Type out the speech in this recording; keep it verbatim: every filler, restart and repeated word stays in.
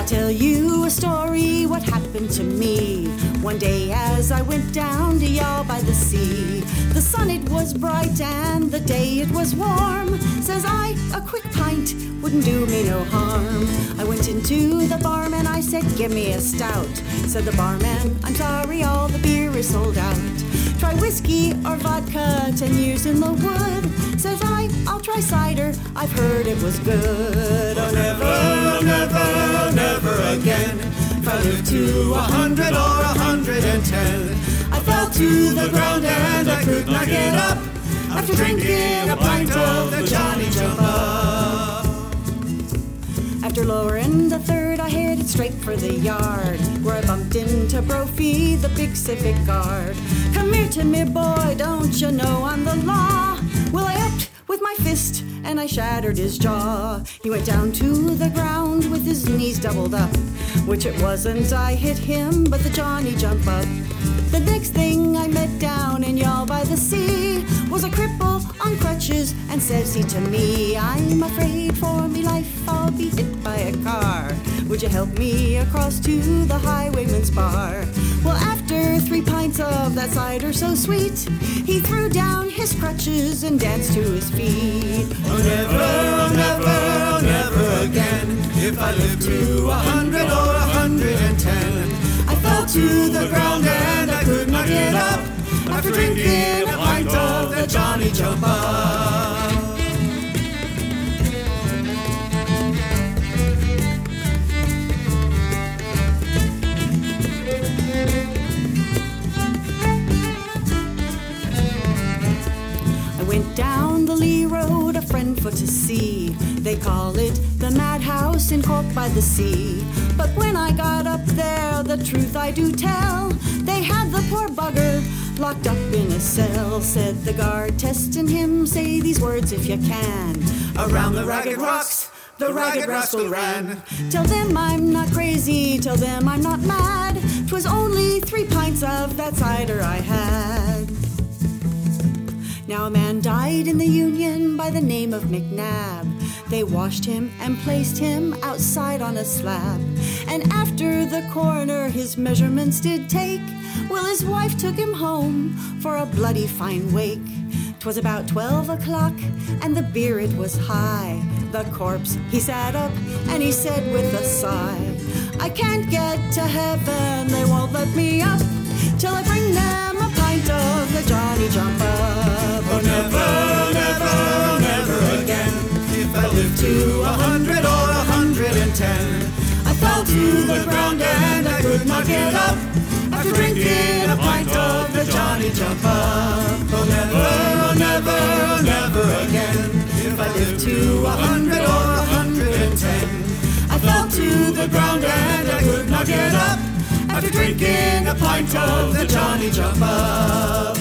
I'll tell you a story what happened to me. One day as I went down to Yaw by the sea, the sun it was bright and the day it was warm. Says I, a quick pint wouldn't do me no harm. I went into the barman, I said, give me a stout. Said the barman, I'm sorry, all the beer is sold out. Try whiskey or vodka, ten years in the wood. Says I, I'll try cider, I've heard it was good. Oh, never, never, never again. If I live to a hundred or a hundred and ten, I fell to the ground and I could not get up after drinking a pint of the Johnny Jump Up. After lowering the third, I headed straight for the yard, where I bumped into Brophy, the big civic guard. Come here to me, boy, don't you know I'm the law? Well, I upped with my fist and I shattered his jaw. He went down to the ground with his knees doubled up, which it wasn't I hit him, but the Johnny Jump Up. The next thing I met down in Yaw by the sea was a cripple on crutches, and says he to me, I'm afraid for me life I'll be hit by a car. Would you help me across to the highwayman's bar? Well, after three pints of that cider so sweet, he threw down his crutches and danced to his feet. Oh, never, never, never again. If I live to a hundred or a hundred and ten, I fell to the ground and I could not get up after drinking a pint of the Johnny Jump Up. I went down the Lee Road, a friend for to see. They call it the Madhouse in Cork by the Sea. But when I got up there, the truth I do tell, they had the poor bugger locked up in a cell. Said the guard testing him, say these words if you can. Around the ragged rocks, the ragged rascal ran. Tell them I'm not crazy, tell them I'm not mad. 'Twas only three pints of that cider I had. Now a man died in the Union by the name of McNabb. They washed him and placed him outside on a slab. And after the coroner his measurements did take, well, his wife took him home for a bloody fine wake. 'Twas about twelve o'clock and the beer it was high. The corpse, he sat up and he said with a sigh, I can't get to heaven, they won't let me up till I bring them a pint of the Johnny Jump Up. Oh, never, never, never again. If I live to a hundred or a hundred and ten, I fell to the ground and I could not get up after drinking a pint of the Johnny Jump Up. Oh, never, never, never again. If I live to a hundred or a hundred and ten, I fell to the ground and I could not get up after drinking a pint of the Johnny Jump Up.